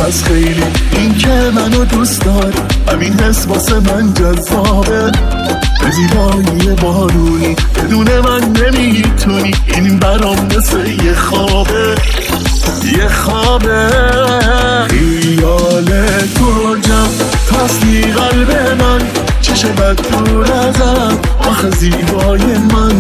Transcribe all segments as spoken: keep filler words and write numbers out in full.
از خیلی این که منو دوست داری، همین حس واسه من جذابه. به زیبایی بارونی بدون من نمیتونی، این برام مثل یه خوابه، یه خوابه. خیال تو جم پستی قلب من، چشم بد دور ازم آخه زیبای من.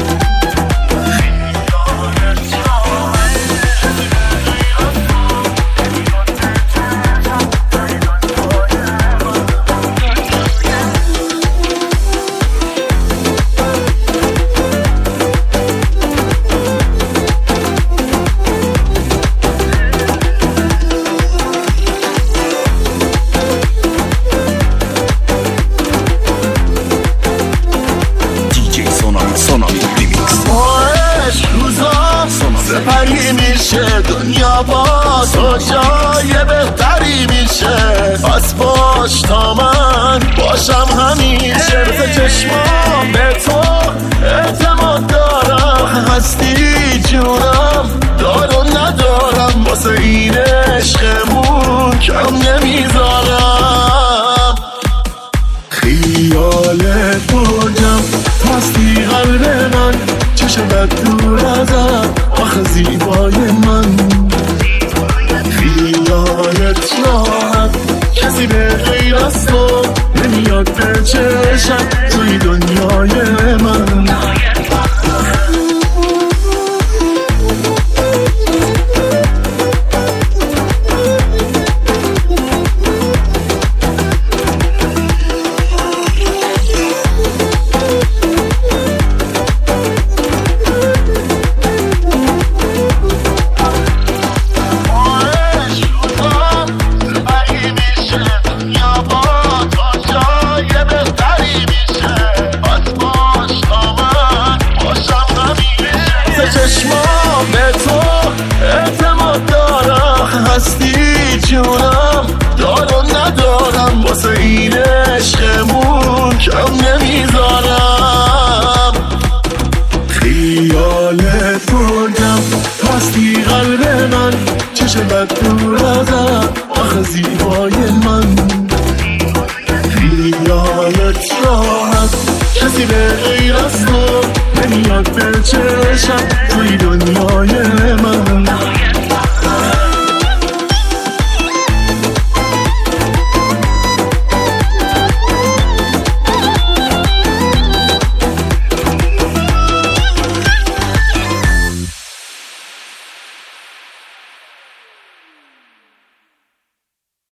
سپری میشه دنیا با تو جای بهتری میشه، پس باش تا من باشم همیشه. مثل چشمام به تو اعتماد دارم، هستی جونم دارم ندارم، واسه این عشقمون کم نمیذارم. خیال تو جم پستی قلب من، چشم بد دور ازم آخه زیبای من. خیالت راحت کسی به غیر از تو نمیاد به چشم توی دنیای من. چشمام به تو اعتماد دارم، هستی جونم دارم ندارم، واسه این عشقمون کم نمیذارم. خیال تو جم هستی قلب من، چشم بد دور ازم آخه زیبای من. خیالت راحت کسی به غیر از تو نمیاد به چشم توی دنیای من.